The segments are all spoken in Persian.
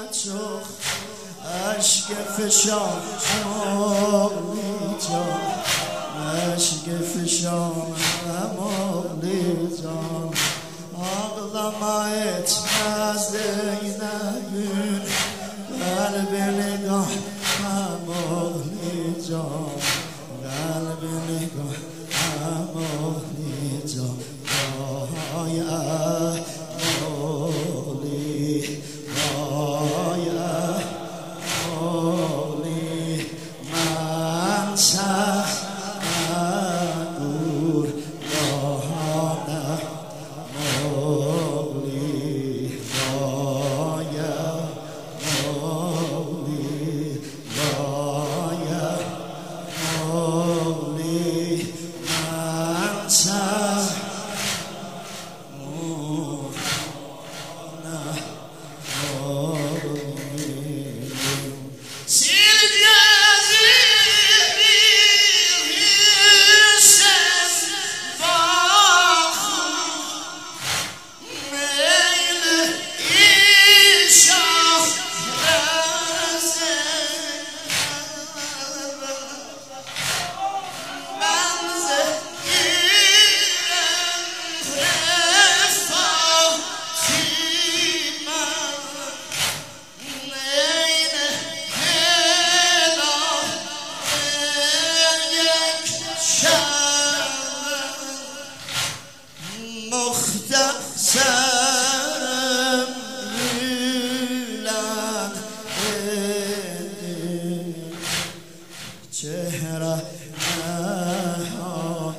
چخ عشق فشان امالی جان عشق فشان امالی جان ağlama etmez Zeynep'in kalbini kahramoğli can kalbini kahramoğli can ay moğli ay moğli man sagur lohana مختصم بلند چهره نهان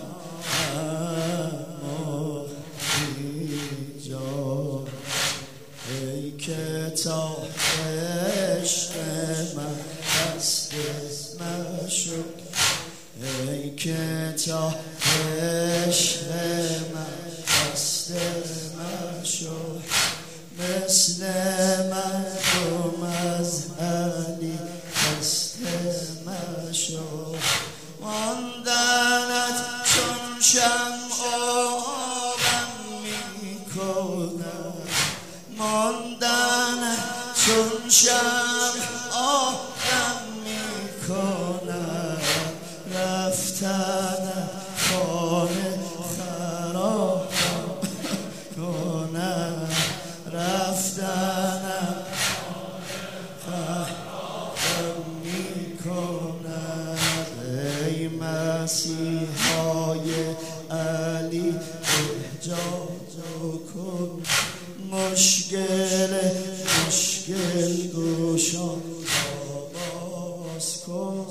ایجاد ای کتاب عشق من دست مشک ای کتاب عشق من دست مشک مثل مردم از علی دست مشک ماندنت چون شمع آبم میکند ماندنت چون شمع آبم میکند رفتنت خانه خراب کنم رفتنم خراب میکند ای مسیحای علی احجاج کن مشکل گوشان باز کن